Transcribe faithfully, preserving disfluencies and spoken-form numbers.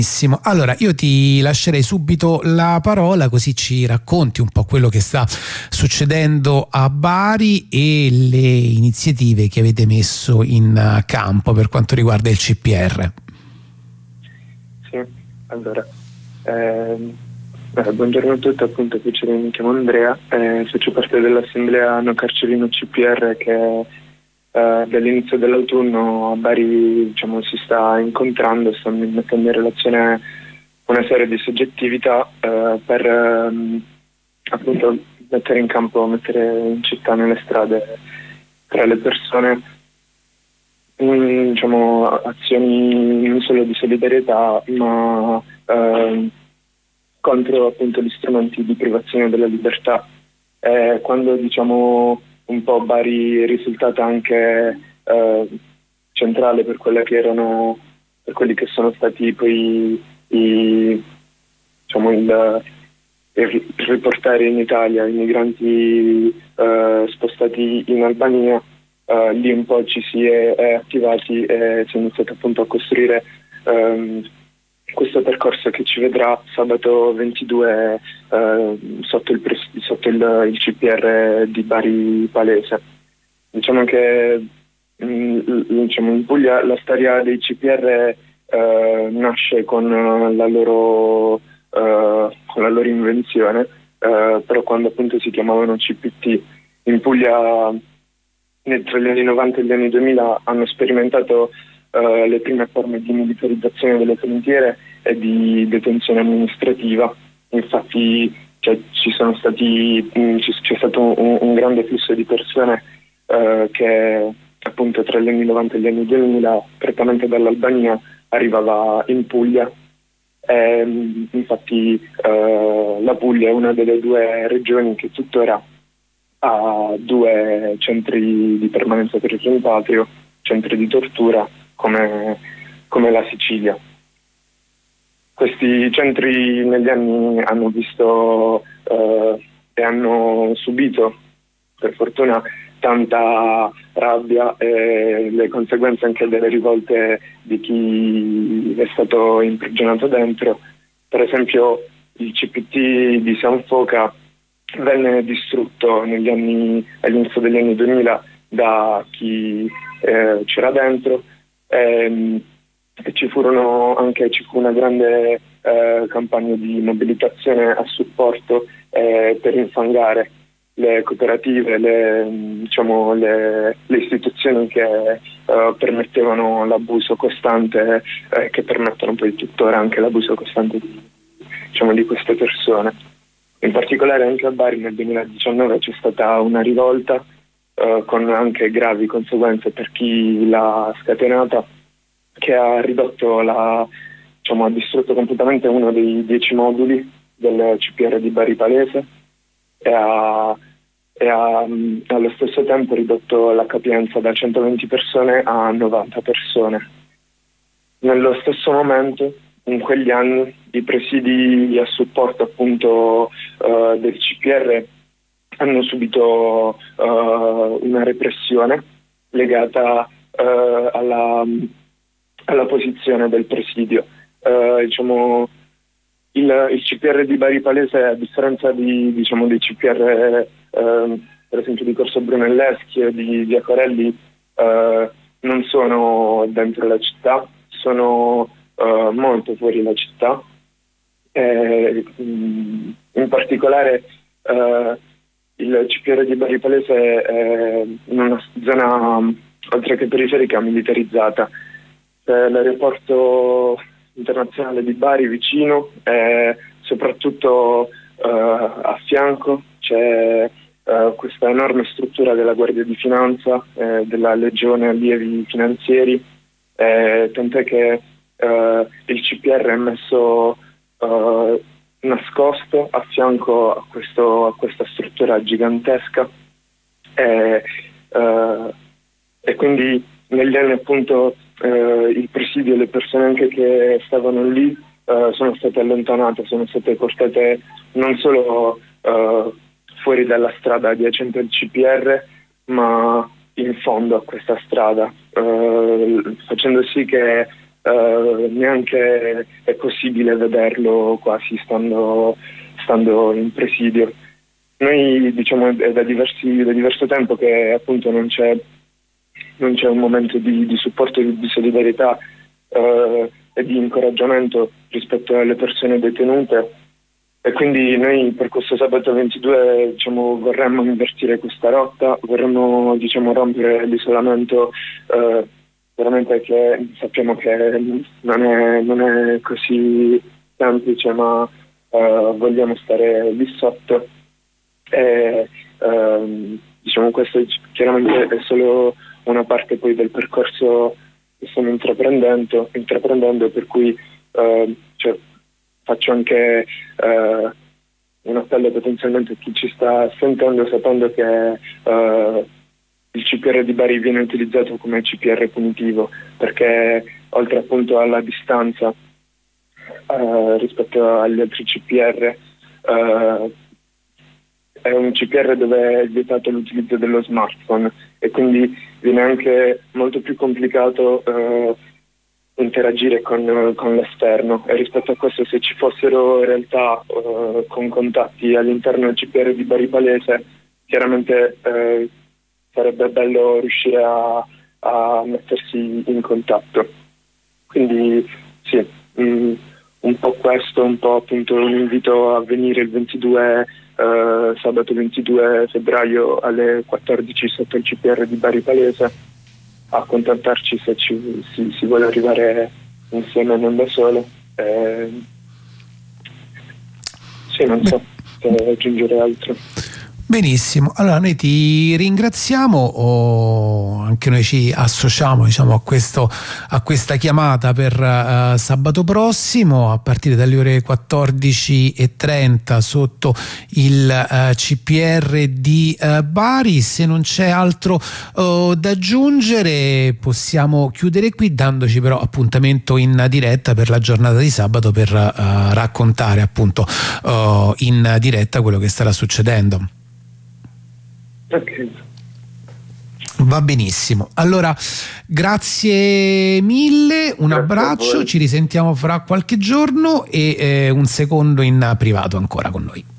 Benissimo. Allora io ti lascerei subito la parola, così ci racconti un po' quello che sta succedendo a Bari e le iniziative che avete messo in campo per quanto riguarda il C P R. Sì, allora ehm, eh, buongiorno a tutti, appunto piacere, mi chiamo Andrea, eh, faccio parte dell'assemblea No Carcerino C P R che Uh, dall'inizio dell'autunno a Bari, diciamo, si sta incontrando, sta mettendo in relazione una serie di soggettività uh, per um, appunto mettere in campo, mettere in città, nelle strade, tra le persone um, diciamo, azioni non solo di solidarietà ma uh, contro appunto gli strumenti di privazione della libertà. Eh, quando diciamo un po' Bari è risultata anche eh, centrale per quelle che erano, per quelli che sono stati poi i, diciamo il, il riportare in Italia i migranti eh, spostati in Albania, eh, lì un po' ci si è, è attivati e si è iniziato appunto a costruire ehm, questo percorso che ci vedrà sabato ventidue eh, sotto, il, pres- sotto il, il C P R di Bari Palese. Diciamo che mh, diciamo, in Puglia la storia dei C P R eh, nasce con la loro, eh, con la loro invenzione, eh, però quando appunto si chiamavano C P T. In Puglia nel, tra gli anni novanta e gli anni duemila hanno sperimentato Uh, le prime forme di militarizzazione delle frontiere e di detenzione amministrativa. Infatti cioè, ci sono stati mh, c'è stato un, un grande flusso di persone uh, che appunto tra gli anni novanta e gli anni duemila, prettamente dall'Albania, arrivava in Puglia. E, mh, infatti uh, la Puglia è una delle due regioni che tuttora ha due centri di permanenza per il rimpatrio, centri di tortura, come, come la Sicilia. Questi centri negli anni hanno visto eh, e hanno subito, per fortuna, tanta rabbia e le conseguenze anche delle rivolte di chi è stato imprigionato dentro. Per esempio il C P T di San Foca venne distrutto negli anni, all'inizio degli anni duemila da chi eh, c'era dentro. E, e ci furono anche ci fu una grande eh, campagna di mobilitazione a supporto eh, per infangare le cooperative, le, diciamo, le, le istituzioni che eh, permettevano l'abuso costante e eh, che permettono poi tuttora anche l'abuso costante di, diciamo, di queste persone. In particolare anche a Bari nel duemiladiciannove c'è stata una rivolta Uh, con anche gravi conseguenze per chi l'ha scatenata, che ha ridotto la, diciamo, ha distrutto completamente uno dei dieci moduli del C P R di Bari Palese e ha, e ha mh, allo stesso tempo ridotto la capienza da centoventi persone a novanta persone. Nello stesso momento, in quegli anni, i presidi a supporto appunto uh, del C P R hanno subito uh, una repressione legata uh, alla, alla posizione del presidio. Uh, diciamo, il, il C P R di Bari Palese, a differenza di, diciamo, dei C P R uh, per esempio di Corso Brunelleschi e di Via Corelli, uh, non sono dentro la città, sono uh, molto fuori la città. E, in particolare uh, il C P R di Bari Palese è in una zona, oltre che periferica, militarizzata. C'è l'aeroporto internazionale di Bari vicino e soprattutto uh, a fianco c'è uh, questa enorme struttura della Guardia di Finanza, eh, della Legione Allievi Finanzieri, eh, tant'è che uh, il C P R è messo uh, nascosto a fianco a, questo, a questa struttura gigantesca e, uh, e quindi negli anni appunto uh, il presidio e le persone anche che stavano lì uh, sono state allontanate, sono state portate non solo uh, fuori dalla strada adiacente al C P R ma in fondo a questa strada, uh, facendo sì che uh, neanche è possibile vederlo quasi stando, stando in presidio. Noi diciamo è da, diversi, da diverso tempo che appunto non c'è, non c'è un momento di, di supporto e di solidarietà uh, e di incoraggiamento rispetto alle persone detenute, e quindi noi per questo sabato ventidue diciamo, vorremmo invertire questa rotta, vorremmo diciamo, rompere l'isolamento, uh, veramente che sappiamo che non è, non è così semplice, ma uh, vogliamo stare lì sotto. E, ehm, diciamo questo chiaramente è solo una parte poi del percorso che stiamo intraprendendo, intraprendendo per cui eh, cioè, faccio anche eh, un appello potenzialmente a chi ci sta sentendo, sapendo che eh, il C P R di Bari viene utilizzato come C P R punitivo, perché oltre appunto alla distanza eh, rispetto agli altri C P R eh, è un C P R dove è vietato l'utilizzo dello smartphone e quindi viene anche molto più complicato eh, interagire con, con l'esterno, e rispetto a questo se ci fossero realtà eh, con contatti all'interno del C P R di Bari Palese, chiaramente eh, sarebbe bello riuscire a, a mettersi in contatto. Quindi sì, mh, un po' questo, un po' appunto un invito a venire il ventidue Uh, sabato ventidue febbraio alle quattordici sotto il C P R di Bari Palese a contattarci se ci, si, si vuole arrivare insieme, non da sole. Eh, sì, non so se aggiungere altro. Benissimo, allora noi ti ringraziamo, oh, anche noi ci associamo diciamo, a, questo, a questa chiamata per uh, sabato prossimo a partire dalle ore quattordici e trenta sotto il uh, C P R di uh, Bari. Se non c'è altro uh, da aggiungere possiamo chiudere qui, dandoci però appuntamento in diretta per la giornata di sabato per uh, raccontare appunto uh, in diretta quello che starà succedendo. Okay. Va benissimo, allora grazie mille, un grazie abbraccio, ci risentiamo fra qualche giorno e eh, un secondo in privato ancora con noi.